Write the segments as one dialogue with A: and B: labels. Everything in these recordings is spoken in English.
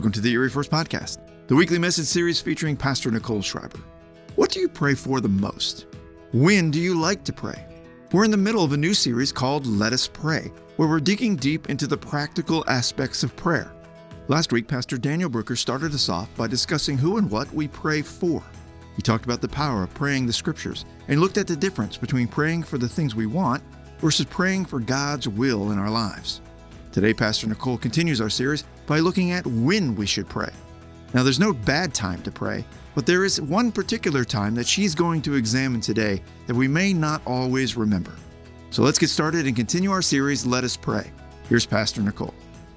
A: Welcome to the Erie First Podcast, the weekly message series featuring Pastor Nicole Schreiber. What do you pray for the most? When do you like to pray? We're in the middle of a new series called Let Us Pray, where we're digging deep into the practical aspects of prayer. Last week, Pastor Daniel Brooker started us off by discussing who and what we pray for. He talked about the power of praying the scriptures and looked at the difference between praying for the things we want versus praying for God's will in our lives. Today, Pastor Nicole continues our series by looking at when we should pray. Now, there's no bad time to pray, but there is one particular time that she's going to examine today that we may not always remember. So let's get started and continue our series, Let Us Pray. Here's Pastor Nicole.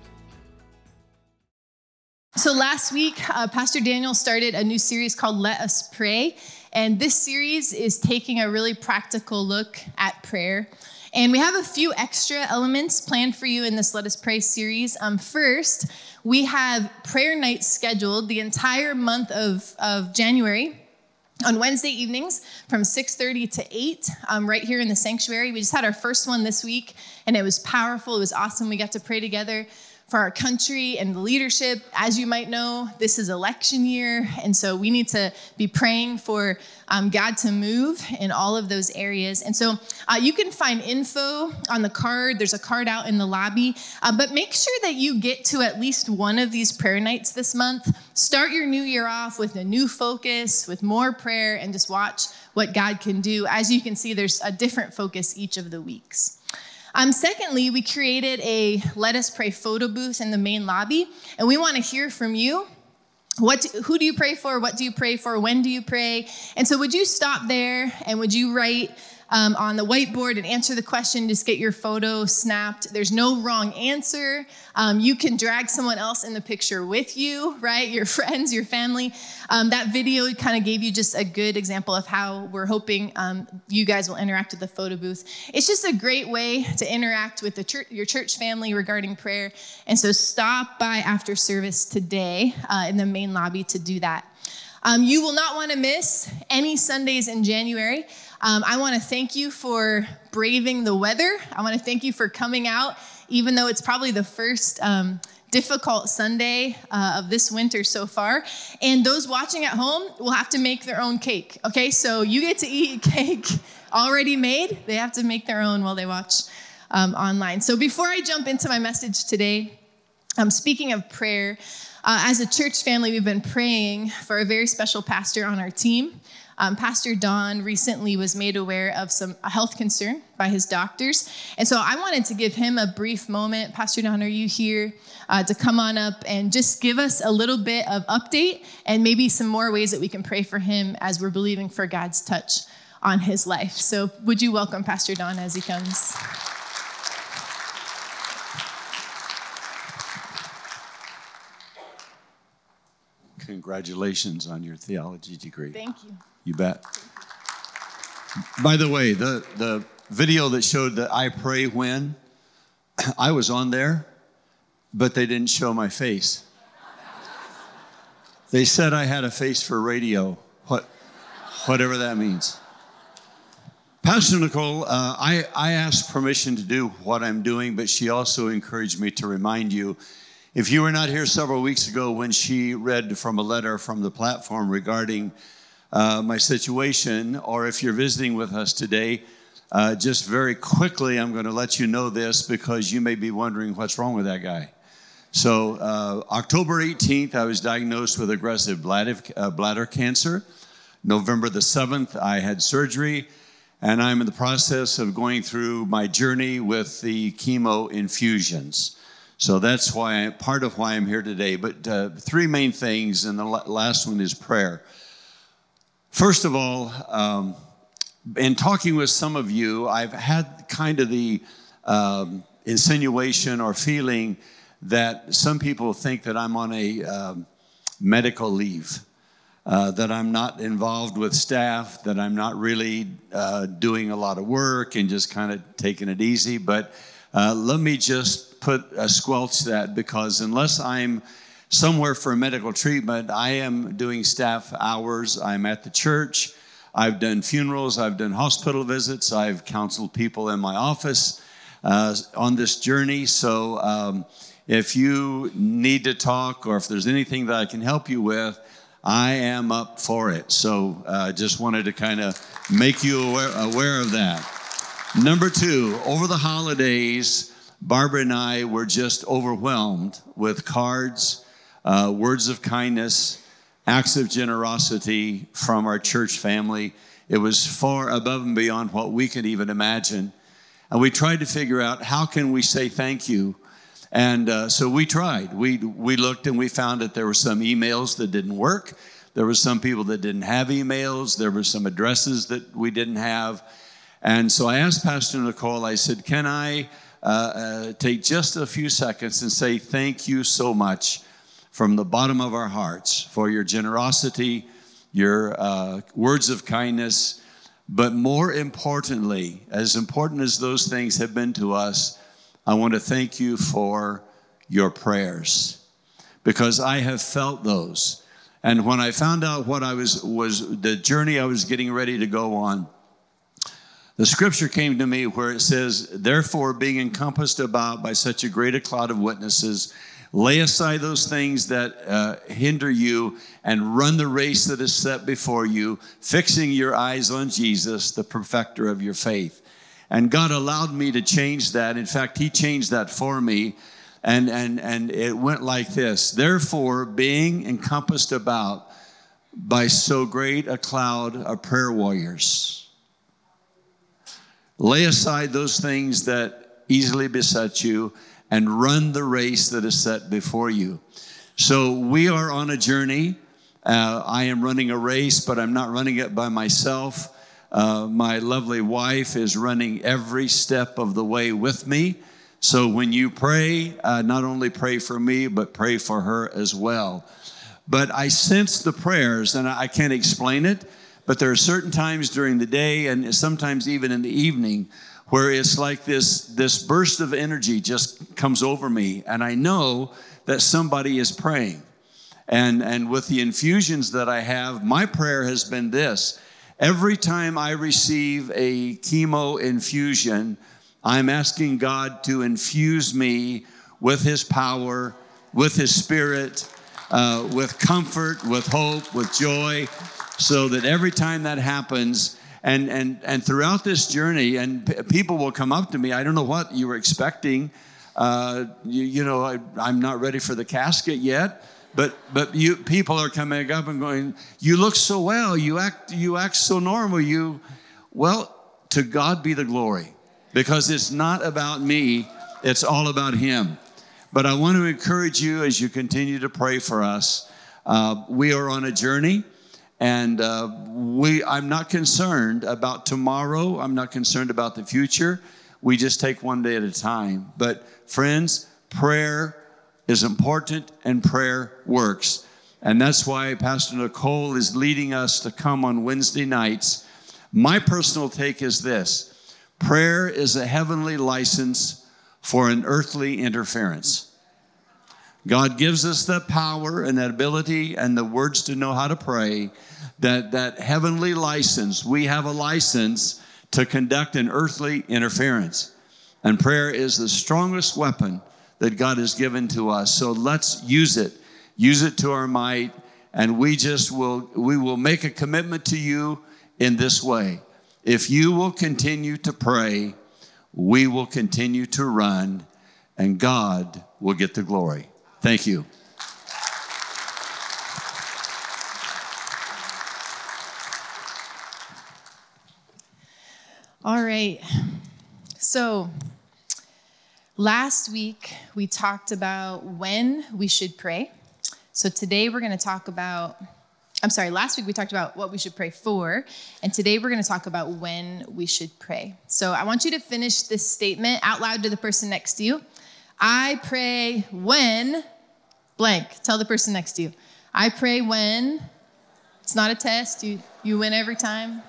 B: So last week, Pastor Daniel started a new series called Let Us Pray. And this series is taking a really practical look at prayer. And we have a few extra elements planned for you in this Let Us Pray series. First, we have prayer nights scheduled the entire month of January on Wednesday evenings from 6:30 to 8 right here in the sanctuary. We just had our first one this week, and it was powerful. It was awesome. We got to pray together for our country and the leadership. As you might know, this is election year, and so we need to be praying for God to move in all of those areas. And so you can find info on the card. There's a card out in the lobby, but make sure that you get to at least one of these prayer nights this month. Start your new year off with a new focus, with more prayer, and just watch what God can do. As you can see, there's a different focus each of the weeks. Secondly, we created a Let Us Pray photo booth in the main lobby, and we want to hear from you. Who do you pray for? What do you pray for? When do you pray? And so would you stop there and would you write on the whiteboard and answer the question, just get your photo snapped. There's no wrong answer. You can drag someone else in the picture with you, right? Your friends, your family. That video kind of gave you just a good example of how we're hoping you guys will interact with the photo booth. It's just a great way to interact with your church family regarding prayer. And so stop by after service today in the main lobby to do that. You will not want to miss any Sundays in January. I want to thank you for braving the weather. I want to thank you for coming out, even though it's probably the first difficult Sunday of this winter so far. And those watching at home will have to make their own cake, okay? So you get to eat cake already made. They have to make their own while they watch online. So before I jump into my message today, speaking of prayer, as a church family, we've been praying for a very special pastor on our team. Pastor Don recently was made aware of a health concern by his doctors. And so I wanted to give him a brief moment. Pastor Don, are you here to come on up and just give us a little bit of update and maybe some more ways that we can pray for him as we're believing for God's touch on his life. So would you welcome Pastor Don as he comes?
C: Congratulations on your theology degree.
B: Thank you.
C: You bet. By the way, the video that showed that I pray when, I was on there, but they didn't show my face. They said I had a face for radio, whatever that means. Pastor Nicole, I asked permission to do what I'm doing, but she also encouraged me to remind you, if you were not here several weeks ago when she read from a letter from the platform regarding my situation, or if you're visiting with us today, just very quickly, I'm going to let you know this because you may be wondering what's wrong with that guy. So October 18th, I was diagnosed with aggressive bladder cancer. November the 7th, I had surgery, and I'm in the process of going through my journey with the chemo infusions. So that's part of why I'm here today. But three main things, and the last one is prayer. First of all, in talking with some of you, I've had kind of the insinuation or feeling that some people think that I'm on a medical leave, that I'm not involved with staff, that I'm not really doing a lot of work and just kind of taking it easy. But let me just squelch that, because unless I'm somewhere for medical treatment, I am doing staff hours. I'm at the church. I've done funerals. I've done hospital visits. I've counseled people in my office on this journey. So if you need to talk or if there's anything that I can help you with, I am up for it. So just wanted to kind of make you aware of that. Number 2, over the holidays, Barbara and I were just overwhelmed with cards, words of kindness, acts of generosity from our church family. It was far above and beyond what we could even imagine. And we tried to figure out, how can we say thank you? And so we tried. We looked and we found that there were some emails that didn't work. There were some people that didn't have emails. There were some addresses that we didn't have. And so I asked Pastor Nicole, I said, can I take just a few seconds and say thank you so much from the bottom of our hearts for your generosity, your words of kindness, but more importantly, as important as those things have been to us, I want to thank you for your prayers, because I have felt those. And when I found out what I was the journey I was getting ready to go on, the scripture came to me where it says, therefore, being encompassed about by such a great a cloud of witnesses, lay aside those things that hinder you and run the race that is set before you, fixing your eyes on Jesus, the perfecter of your faith. And God allowed me to change that. In fact, he changed that for me. And it went like this. Therefore, being encompassed about by so great a cloud of prayer warriors, lay aside those things that easily beset you and run the race that is set before you. So we are on a journey. I am running a race, but I'm not running it by myself. My lovely wife is running every step of the way with me. So when you pray, not only pray for me, but pray for her as well. But I sense the prayers, and I can't explain it, but there are certain times during the day and sometimes even in the evening where it's like this burst of energy just comes over me, and I know that somebody is praying. And with the infusions that I have, my prayer has been this. Every time I receive a chemo infusion, I'm asking God to infuse me with his power, with his spirit, with comfort, with hope, with joy, so that every time that happens, and throughout this journey, and people will come up to me, I don't know what you were expecting. I'm not ready for the casket yet. But people are coming up and going, you look so well, you act so normal. Well, to God be the glory, because it's not about me, it's all about him. But I want to encourage you as you continue to pray for us. We are on a journey, and I'm not concerned about tomorrow. I'm not concerned about the future. We just take one day at a time. But friends, prayer is important, and prayer works. And that's why Pastor Nicole is leading us to come on Wednesday nights. My personal take is this: prayer is a heavenly license for an earthly interference. God gives us that power and that ability and the words to know how to pray, that heavenly license. We have a license to conduct an earthly interference. And prayer is the strongest weapon that God has given to us. So let's use it to our might, and we will make a commitment to you in this way. If you will continue to pray, we will continue to run, and God will get the glory. Thank you.
B: All right. So last week, we talked about when we should pray. So today we're going to talk about, last week we talked about what we should pray for. And today we're going to talk about when we should pray. So I want you to finish this statement out loud to the person next to you. I pray when blank. Tell the person next to you. I pray when. It's not a test. You win every time.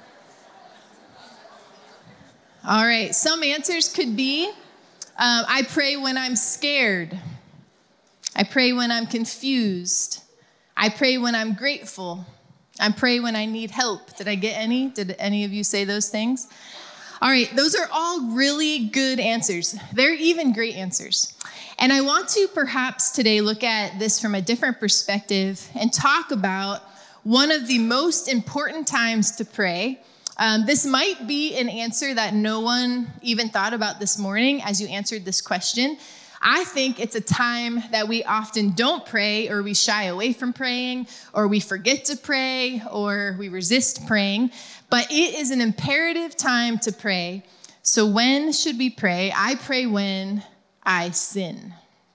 B: All right. Some answers could be, I pray when I'm scared. I pray when I'm confused. I pray when I'm grateful. I pray when I need help. Did I get any? Did any of you say those things? All right, those are all really good answers. They're even great answers. And I want to perhaps today look at this from a different perspective and talk about one of the most important times to pray. This might be an answer that no one even thought about this morning as you answered this question. I think it's a time that we often don't pray, or we shy away from praying, or we forget to pray, or we resist praying. But it is an imperative time to pray. So when should we pray? I pray when I sin.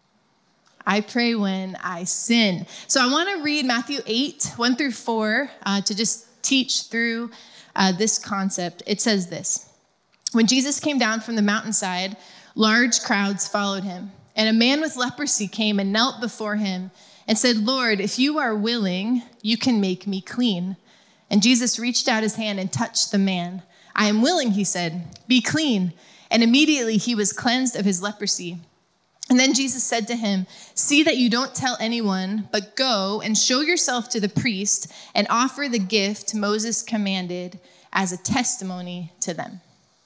B: I pray when I sin. So I want to read Matthew 8, 1 through 4, to just teach through this concept. It says this: When Jesus came down from the mountainside, large crowds followed him. And a man with leprosy came and knelt before him and said, "Lord, if you are willing, you can make me clean." And Jesus reached out his hand and touched the man. "I am willing," he said, "be clean." And immediately he was cleansed of his leprosy. And then Jesus said to him, "See that you don't tell anyone, but go and show yourself to the priest and offer the gift Moses commanded as a testimony to them."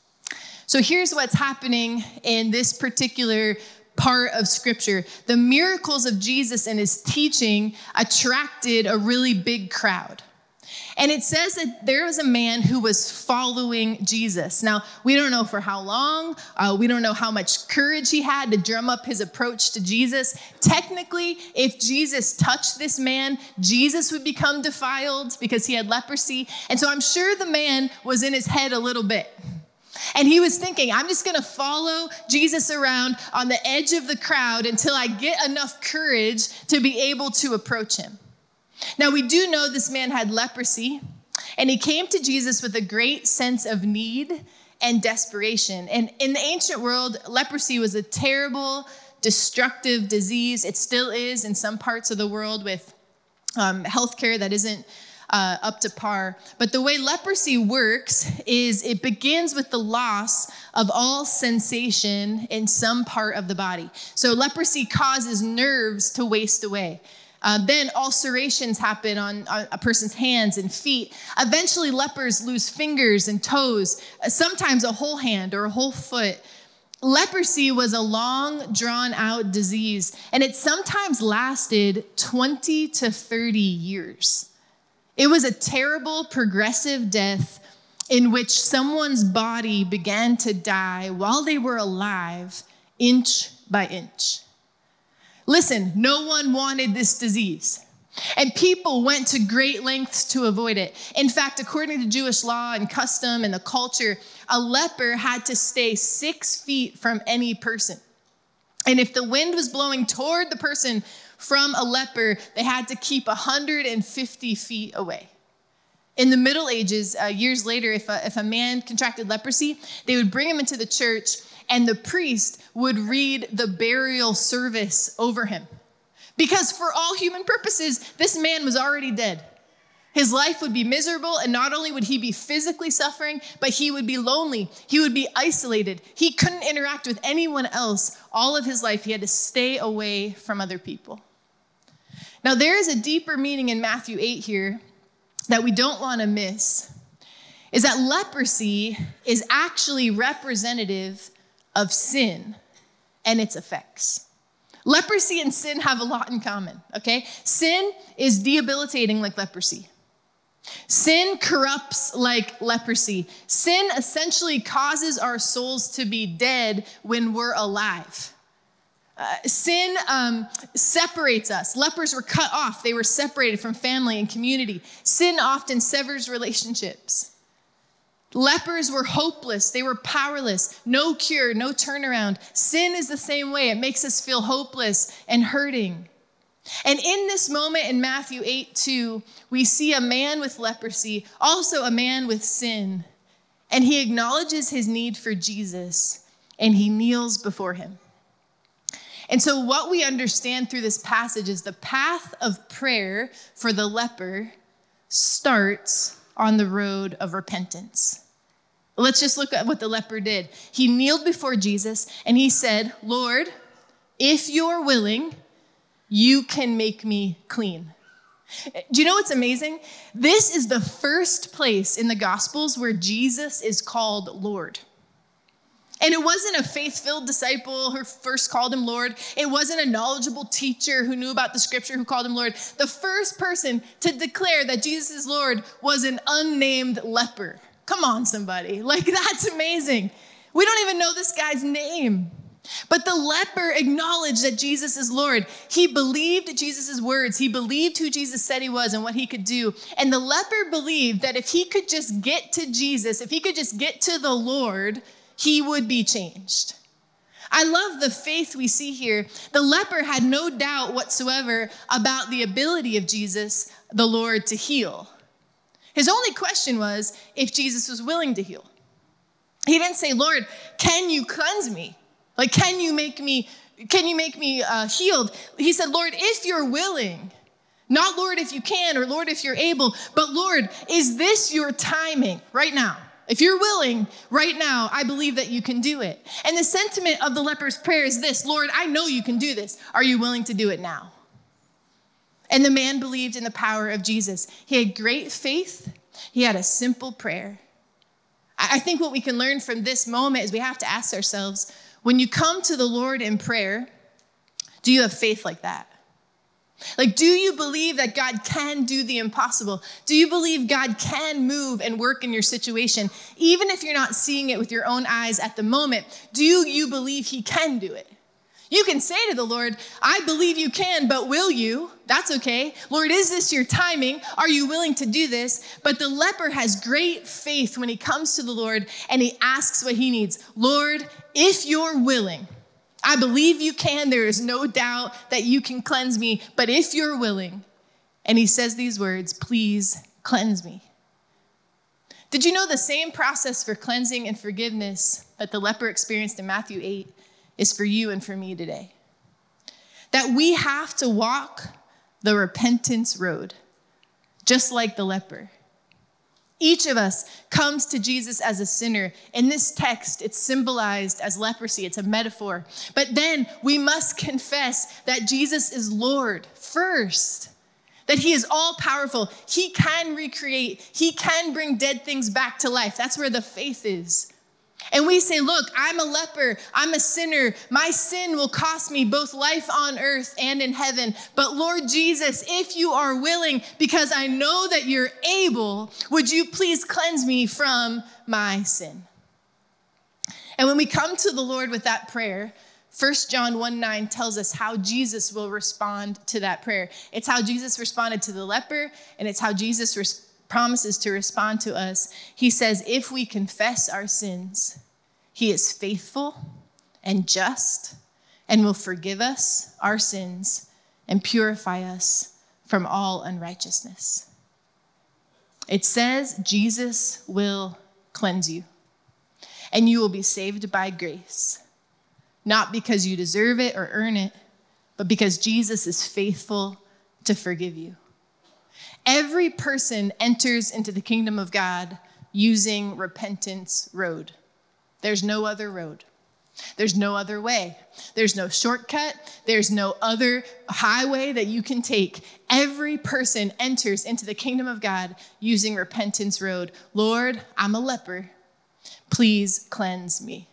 B: So here's what's happening in this particular part of Scripture. The miracles of Jesus and his teaching attracted a really big crowd. And it says that there was a man who was following Jesus. Now, we don't know for how long. We don't know how much courage he had to drum up his approach to Jesus. Technically, if Jesus touched this man, Jesus would become defiled because he had leprosy. And so I'm sure the man was in his head a little bit. And he was thinking, I'm just going to follow Jesus around on the edge of the crowd until I get enough courage to be able to approach him. Now, we do know this man had leprosy, and he came to Jesus with a great sense of need and desperation. And in the ancient world, leprosy was a terrible, destructive disease. It still is in some parts of the world with healthcare that isn't up to par. But the way leprosy works is it begins with the loss of all sensation in some part of the body. So leprosy causes nerves to waste away. Then ulcerations happen on a person's hands and feet. Eventually, lepers lose fingers and toes, sometimes a whole hand or a whole foot. Leprosy was a long, drawn-out disease, and it sometimes lasted 20 to 30 years. It was a terrible, progressive death in which someone's body began to die while they were alive, inch by inch. Listen, no one wanted this disease, and people went to great lengths to avoid it. In fact, according to Jewish law and custom and the culture, a leper had to stay 6 feet from any person. And if the wind was blowing toward the person from a leper, they had to keep 150 feet away. In the Middle Ages, years later, if a man contracted leprosy, they would bring him into the church, and the priest would read the burial service over him. Because for all human purposes, this man was already dead. His life would be miserable, and not only would he be physically suffering, but he would be lonely. He would be isolated. He couldn't interact with anyone else. All of his life, he had to stay away from other people. Now, there is a deeper meaning in Matthew 8 here that we don't want to miss, is that leprosy is actually representative of sin and its effects. Leprosy and sin have a lot in common, okay? Sin is debilitating like leprosy. Sin corrupts like leprosy. Sin essentially causes our souls to be dead when we're alive. Sin separates us. Lepers were cut off. They were separated from family and community. Sin often severs relationships. Lepers were hopeless. They were powerless. No cure, no turnaround. Sin is the same way. It makes us feel hopeless and hurting. And in this moment in Matthew 8:2, we see a man with leprosy, also a man with sin, and he acknowledges his need for Jesus, and he kneels before him. And so what we understand through this passage is the path of prayer for the leper starts on the road of repentance. Let's just look at what the leper did. He kneeled before Jesus and he said, "Lord, if you're willing, you can make me clean." Do you know what's amazing? This is the first place in the Gospels where Jesus is called Lord. And it wasn't a faith-filled disciple who first called him Lord. It wasn't a knowledgeable teacher who knew about the scripture who called him Lord. The first person to declare that Jesus is Lord was an unnamed leper. Come on, somebody. Like, that's amazing. We don't even know this guy's name. But the leper acknowledged that Jesus is Lord. He believed Jesus' words. He believed who Jesus said he was and what he could do. And the leper believed that if he could just get to Jesus, if he could just get to the Lord, he would be changed. I love the faith we see here. The leper had no doubt whatsoever about the ability of Jesus, the Lord, to heal. His only question was if Jesus was willing to heal. He didn't say, Lord, can you cleanse me? Like, can you make me healed? He said, Lord, if you're willing, not Lord, if you can, or Lord, if you're able, but Lord, is this your timing right now? If you're willing right now, I believe that you can do it. And the sentiment of the leper's prayer is this: Lord, I know you can do this. Are you willing to do it now? And the man believed in the power of Jesus. He had great faith. He had a simple prayer. I think what we can learn from this moment is we have to ask ourselves, when you come to the Lord in prayer, do you have faith like that? Like, do you believe that God can do the impossible? Do you believe God can move and work in your situation? Even if you're not seeing it with your own eyes at the moment, do you believe he can do it? You can say to the Lord, I believe you can, but will you? That's okay. Lord, is this your timing? Are you willing to do this? But the leper has great faith when he comes to the Lord and he asks what he needs. Lord, if you're willing, I believe you can. There is no doubt that you can cleanse me, but if you're willing, and he says these words, please cleanse me. Did you know the same process for cleansing and forgiveness that the leper experienced in Matthew 8 is for you and for me today? That we have to walk the repentance road, just like the leper. Each of us comes to Jesus as a sinner. In this text, it's symbolized as leprosy. It's a metaphor. But then we must confess that Jesus is Lord first, that he is all powerful. He can recreate. He can bring dead things back to life. That's where the faith is. And we say, look, I'm a leper. I'm a sinner. My sin will cost me both life on earth and in heaven. But Lord Jesus, if you are willing, because I know that you're able, would you please cleanse me from my sin? And when we come to the Lord with that prayer, 1 John 1:9 tells us how Jesus will respond to that prayer. It's how Jesus responded to the leper, and it's how Jesus promises to respond to us. He says, if we confess our sins, he is faithful and just and will forgive us our sins and purify us from all unrighteousness. It says Jesus will cleanse you, and you will be saved by grace, not because you deserve it or earn it, but because Jesus is faithful to forgive you. Every person enters into the kingdom of God using repentance road. There's no other road. There's no other way. There's no shortcut. There's no other highway that you can take. Every person enters into the kingdom of God using repentance road. Lord, I'm a leper. Please cleanse me.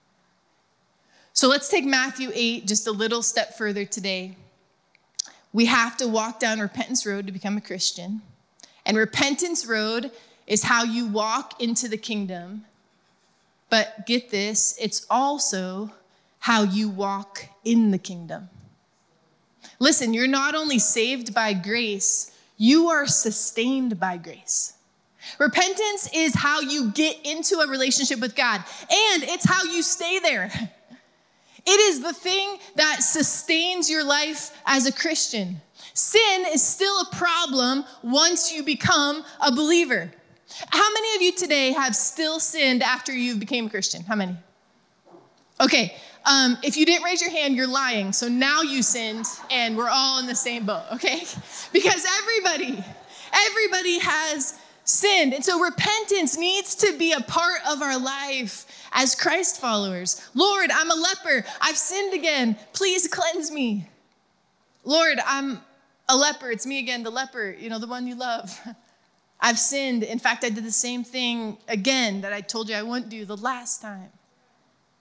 B: So let's take Matthew 8 just a little step further today. We have to walk down repentance road to become a Christian. And repentance road is how you walk into the kingdom. But get this, it's also how you walk in the kingdom. Listen, you're not only saved by grace, you are sustained by grace. Repentance is how you get into a relationship with God, and it's how you stay there. It is the thing that sustains your life as a Christian. Sin is still a problem once you become a believer. How many of you today have still sinned after you became a Christian? How many? Okay, if you didn't raise your hand, you're lying. So now you sinned, and we're all in the same boat, okay? Because everybody has sinned. And so repentance needs to be a part of our life as Christ followers. Lord, I'm a leper. I've sinned again. Please cleanse me. Lord, I'm a leper. It's me again, the leper, the one you love. I've sinned. In fact, I did the same thing again that I told you I wouldn't do the last time.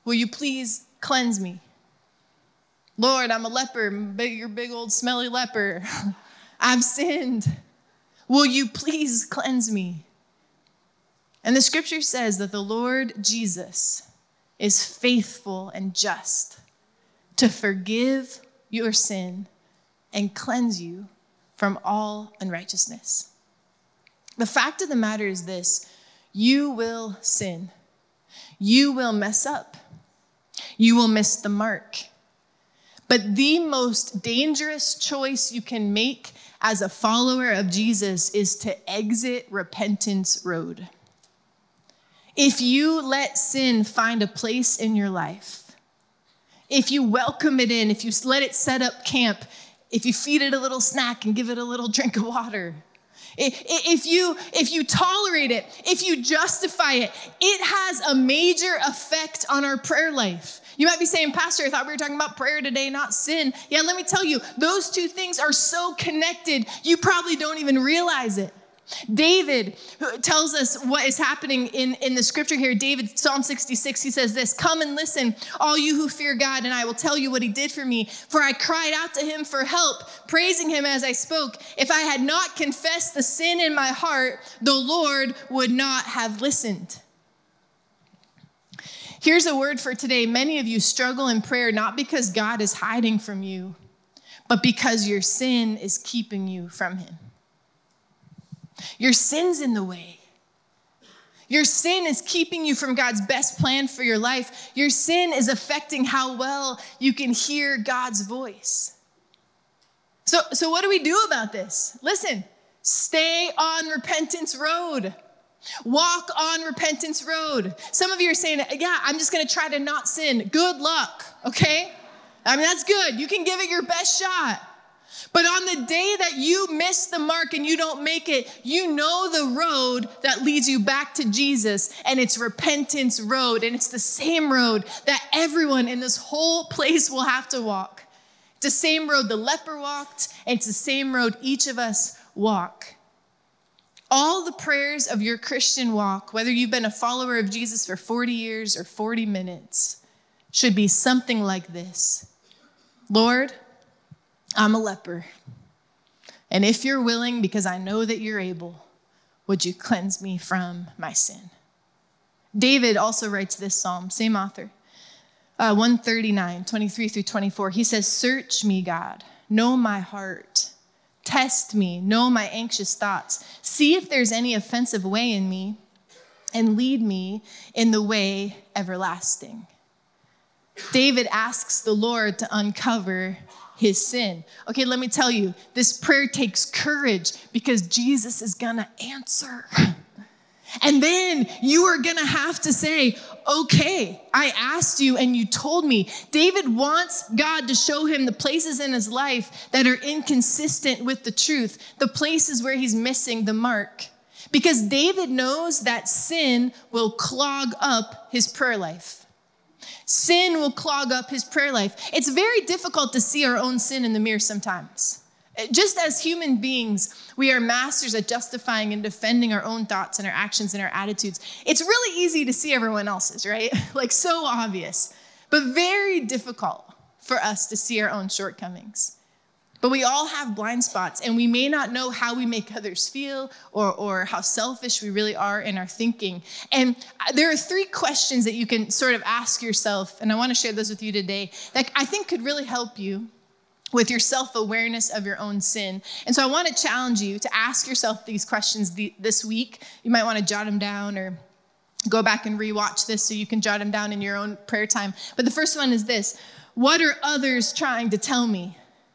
B: will you please cleanse me? Lord, I'm a leper, you're big old smelly leper. I've sinned. Will you please cleanse me? And the scripture says that the Lord Jesus is faithful and just to forgive your sin and cleanse you from all unrighteousness. The fact of the matter is this: you will sin. You will mess up. You will miss the mark. But the most dangerous choice you can make as a follower of Jesus is to exit repentance road. If you let sin find a place in your life, if you welcome it in, if you let it set up camp, if you feed it a little snack and give it a little drink of water, if you tolerate it, if you justify it, it has a major effect on our prayer life. You might be saying, Pastor, I thought we were talking about prayer today, not sin. Yeah, let me tell you, those two things are so connected, you probably don't even realize it. David tells us what is happening in the scripture here. David, Psalm 66, he says this: come and listen, all you who fear God, and I will tell you what he did for me. For I cried out to him for help, praising him as I spoke. If I had not confessed the sin in my heart, the Lord would not have listened. Here's a word for today. Many of you struggle in prayer not because God is hiding from you, but because your sin is keeping you from him. Your sin's in the way. Your sin is keeping you from God's best plan for your life. Your sin is affecting how well you can hear God's voice. So what do we do about this? Listen, stay on repentance road. Walk on repentance road. Some of you are saying, yeah, I'm just going to try to not sin. Good luck, okay? I mean, that's good. You can give it your best shot. But on the day that you miss the mark and you don't make it, you know the road that leads you back to Jesus, and it's repentance road, and it's the same road that everyone in this whole place will have to walk. It's the same road the leper walked, and it's the same road each of us walk. All the prayers of your Christian walk, whether you've been a follower of Jesus for 40 years or 40 minutes, should be something like this: Lord, I'm a leper, and if you're willing, because I know that you're able, would you cleanse me from my sin? David also writes this psalm, same author, 139, 23 through 24. He says, search me, God, know my heart. Test me, know my anxious thoughts. See if there's any offensive way in me, and lead me in the way everlasting. David asks the Lord to uncover his sin. Okay, let me tell you, this prayer takes courage because Jesus is gonna answer. And then you are gonna have to say, okay, I asked you and you told me. David wants God to show him the places in his life that are inconsistent with the truth, the places where he's missing the mark. Because David knows that sin will clog up his prayer life. Sin will clog up his prayer life. It's very difficult to see our own sin in the mirror sometimes. Just as human beings, we are masters at justifying and defending our own thoughts and our actions and our attitudes. It's really easy to see everyone else's, right? Like so obvious, but very difficult for us to see our own shortcomings. But we all have blind spots, and we may not know how we make others feel or how selfish we really are in our thinking. And there are 3 questions that you can sort of ask yourself, and I want to share those with you today, that I think could really help you with your self-awareness of your own sin. And so I want to challenge you to ask yourself these questions this week. You might want to jot them down or go back and rewatch this so you can jot them down in your own prayer time. But the first one is this: what are others trying to tell me?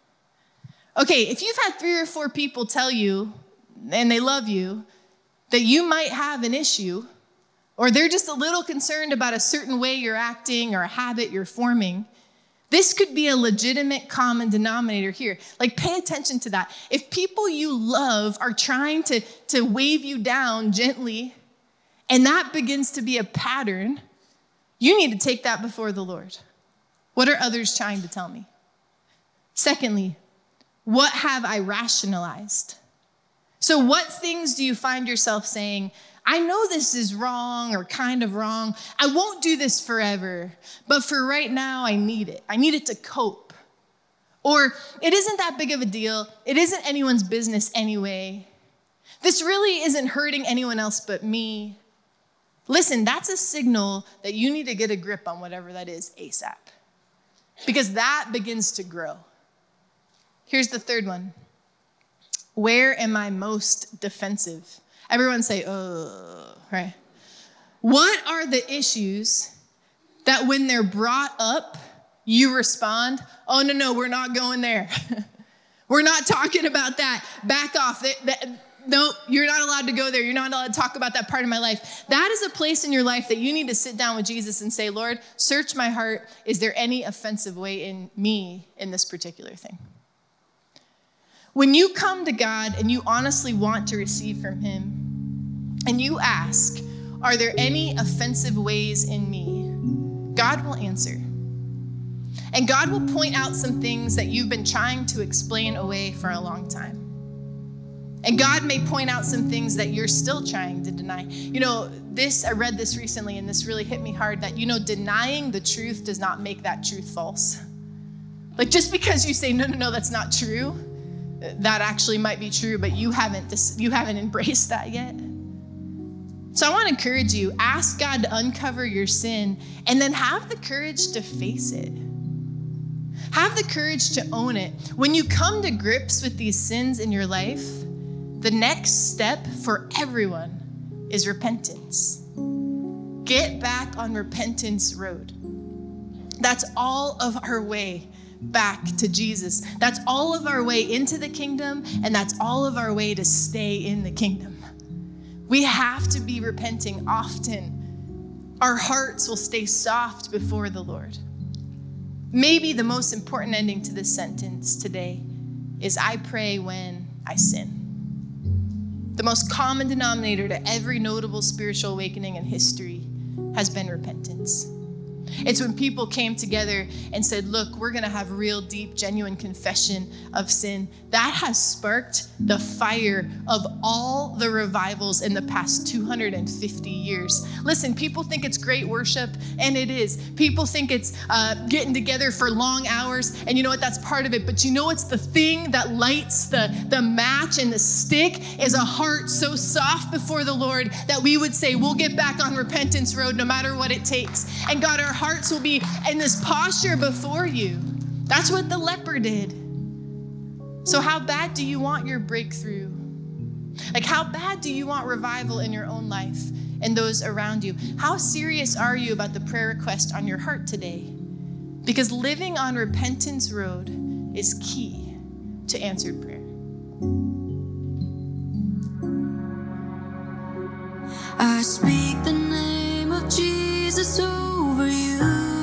B: Okay, if you've had 3 or 4 people tell you, and they love you, that you might have an issue, or they're just a little concerned about a certain way you're acting or a habit you're forming, this could be a legitimate common denominator here. Like, pay attention to that. If people you love are trying to wave you down gently, and that begins to be a pattern, you need to take that before the Lord. What are others trying to tell me? Secondly, what have I rationalized? So what things do you find yourself saying, I know this is wrong or kind of wrong. I won't do this forever, but for right now, I need it. I need it to cope. Or it isn't that big of a deal. It isn't anyone's business anyway. This really isn't hurting anyone else but me. Listen, that's a signal that you need to get a grip on whatever that is ASAP, because that begins to grow. Here's the third one. Where am I most defensive? Everyone say, oh, right? What are the issues that when they're brought up, you respond, oh, no, we're not going there. We're not talking about that. Back off. No, you're not allowed to go there. You're not allowed to talk about that part of my life. That is a place in your life that you need to sit down with Jesus and say, Lord, search my heart. Is there any offensive way in me in this particular thing? When you come to God and you honestly want to receive from him, and you ask, are there any offensive ways in me? God will answer. And God will point out some things that you've been trying to explain away for a long time. And God may point out some things that you're still trying to deny. I read this recently, and this really hit me hard, that, denying the truth does not make that truth false. Like, just because you say, no, that's not true, that actually might be true, but you haven't embraced that yet. So I want to encourage you, ask God to uncover your sin, and then have the courage to face it. Have the courage to own it. When you come to grips with these sins in your life, the next step for everyone is repentance. Get back on repentance road. That's all of our way back to Jesus. That's all of our way into the kingdom, and that's all of our way to stay in the kingdom. We have to be repenting often. Our hearts will stay soft before the Lord. Maybe the most important ending to this sentence today is I pray when I sin. The most common denominator to every notable spiritual awakening in history has been repentance. It's when people came together and said, look, we're going to have real, deep, genuine confession of sin. That has sparked the fire of all the revivals in the past 250 years. Listen, people think it's great worship, and it is. People think it's getting together for long hours, and you know what? That's part of it. But you know what's the thing that lights the match and the stick is a heart so soft before the Lord that we would say, we'll get back on repentance road no matter what it takes. And God, our hearts will be in this posture before you. That's what the leper did. So how bad do you want your breakthrough? Like, how bad do you want revival in your own life and those around you? How serious are you about the prayer request on your heart today? Because living on repentance road is key to answered prayer.
D: I speak the name of Jesus over you.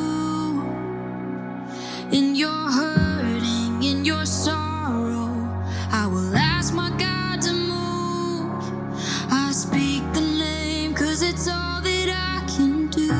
D: In your hurting, in your sorrow, I will ask my God to move. I speak the name 'cause it's all that I can do.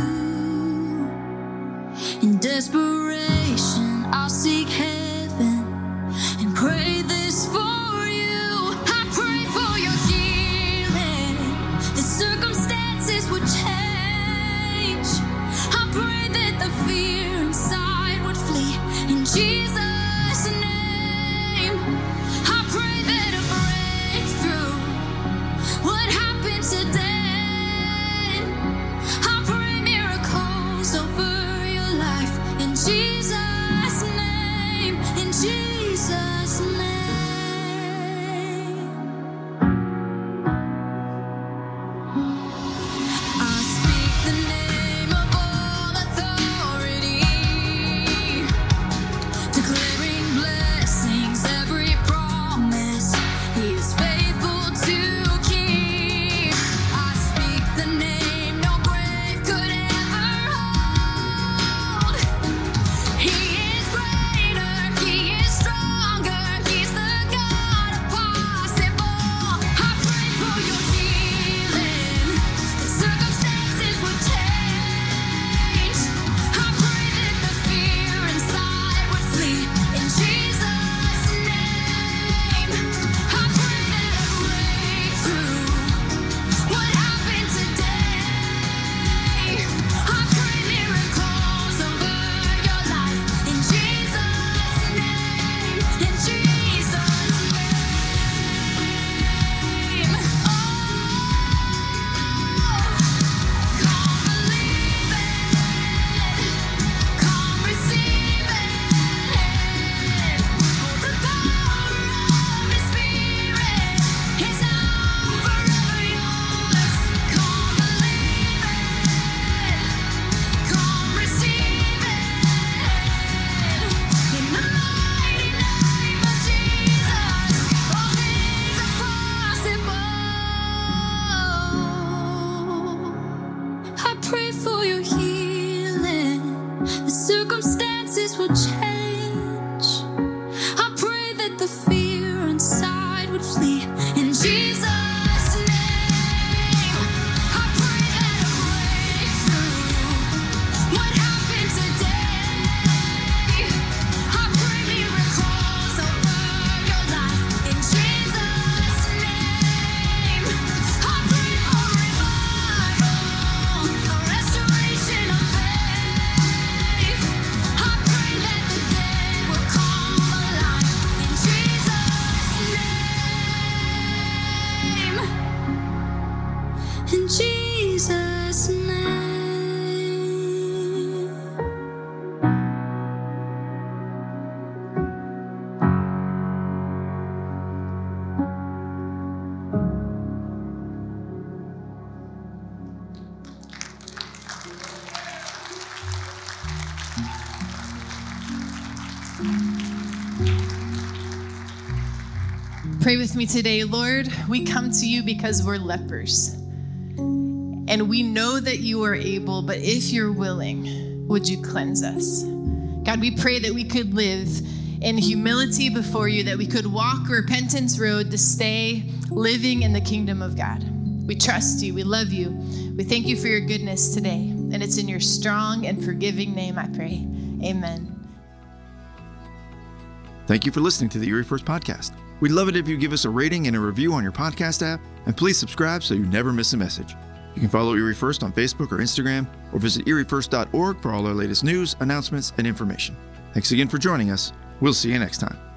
D: In desperation, I'll seek heaven and pray this for you. I pray for your healing, the circumstances would change. I pray that the fear inside would flee in Jesus' name. I pray that a breakthrough would happen today. I pray miracles over your life in Jesus' name, in Jesus' name. I speak the name of all authority, declaring blessings, every promise He is faithful to keep. I speak the name no grave could ever hold. He
B: Pray with me today. Lord, we come to you because we're lepers. And we know that you are able, but if you're willing, would you cleanse us? God, we pray that we could live in humility before you, that we could walk a repentance road to stay living in the kingdom of God. We trust you. We love you. We thank you for your goodness today. And it's in your strong and forgiving name I pray. Amen.
A: Thank you for listening to the Erie First Podcast. We'd love it if you give us a rating and a review on your podcast app, and please subscribe so you never miss a message. You can follow Erie First on Facebook or Instagram, or visit eriefirst.org for all our latest news, announcements, and information. Thanks again for joining us. We'll see you next time.